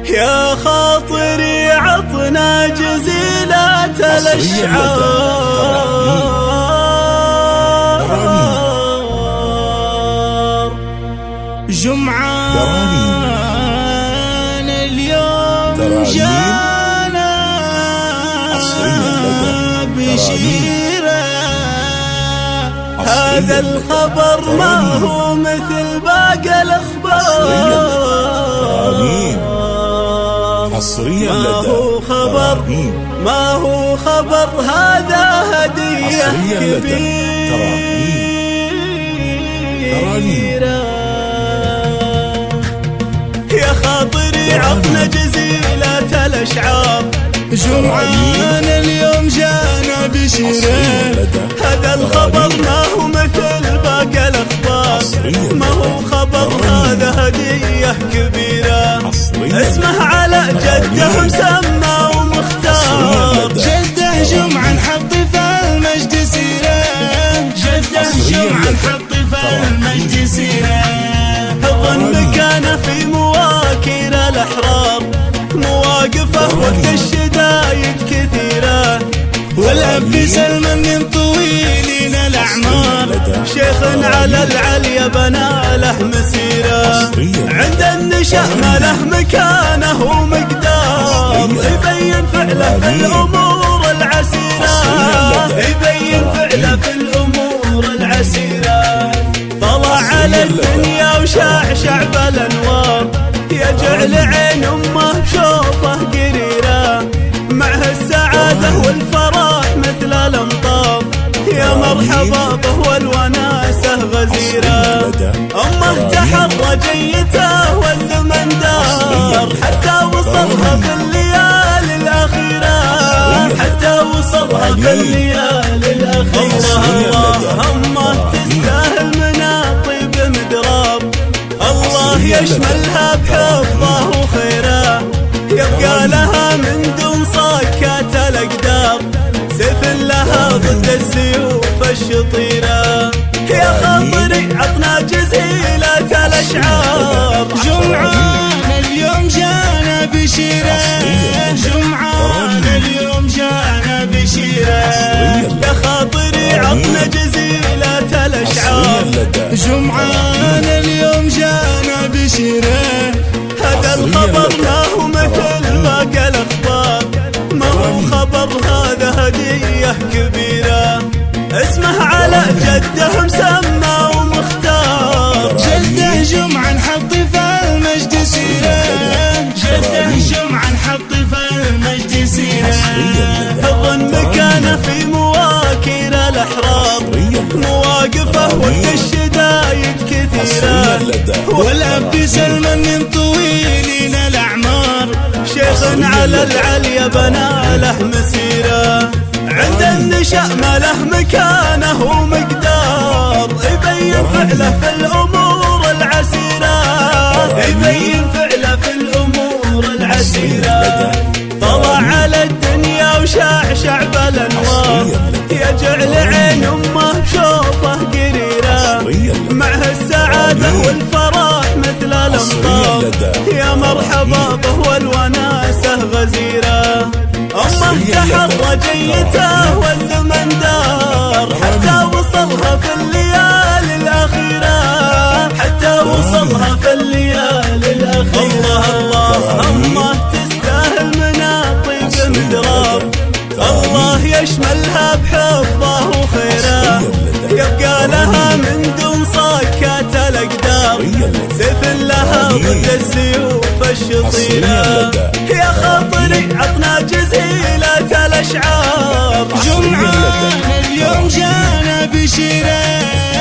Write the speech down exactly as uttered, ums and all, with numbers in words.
يا خاطري عطنا جزيلة الأشعار. جمعان اليوم جانا بشيرة، هذا الخبر ما هو مثل باقي الأخبار. حصريا ما هو خبر ما هو خبر هذا هدية كبيرة. يا خاطري عطنا جزيلة الأشعار. جمعان اليوم جانا بشيرة، هذا الخبر ما هو مثل باقي الأخبار. ما هو خبر هذا هدية كبيرة، اسمه على جده مسمى ومختار. جده جمعة نحط في المجد سيرة، جده جمعة نحط في المجد سيرة. أظن كان في مواكب الأحرار، مواقفه وقت الشدايد كثيرة. والأب سلمان من طويلين الأعمار، شيخ على العليا بنى له مسيرة. عند النشأ ما له مكانه ومقدار، يبين فعله في الأمور العسيرة، يبين فعله في الأمور العسيرة. طلع على الدنيا وشعشع بالأنوار، يجعل عين أمه بشوفه قريرة. معه السعادة والفرح مثل الأمطار، يا مرحبا به والوناسة غزيرة. أمه تحرى جيته والزمن دار، حتى وصلها في الليالي الأخيرة، حتى وصلها في الليالي الأخيرة. أمه تستاهل مناطب مدراب، الله يشملها بحفظه وخيره. يبقى لها من دون صكات الأقدار، سيف لها ضد السيوف الشطيرة. يا خاطري عطنا جزيلة الأشعار. جمعان اليوم جانا بشيرة، جمعان اليوم جانا بشيرة. يا خاطري عطنا جزيلة الأشعار. جمعان اليوم جانا بشيرة، هذا الخبر ما هو مثل باقي الأخبار. ما هو خبر هذا هدية كبيرة، اسمه على جده مسمى ومختار. جده جمعة نحط في المجد سيرة، جده جمعة نحط في المجد سيرة. أظن مكانه في مواكب الأحرار، مواقفه وقت الشدايد كثيرة. والأب سلمان من طويلين الأعمار، شيخ على العليا بنى له مسيرة. عند النشأ ما له مكانه ومقدار، يبين فعله في الأمور العسيرة، يبين فعله في الأمور العسيرة. طلع على الدنيا وشعشع بالأنوار، يجعل عين أمه بشوفه قريرة. معه السعادة والفرح مثل الأمطار، يا مرحبا به والوناسة غزيرة. أمه تحرى جيته والزمن دار، حتى وصلها في الليالي الأخيرة، حتى وصلها في الليالي الأخيرة. الله أمه تستاهل مناطب مدرار، الله يشملها بحفظه وخيره. يبقى لها من دون صكات الأقدار، سيف لها ضد السيوف الشطيرة. يا خاطري عطنا جزيلة الأشعار. جمعان اليوم جانا بشيرة،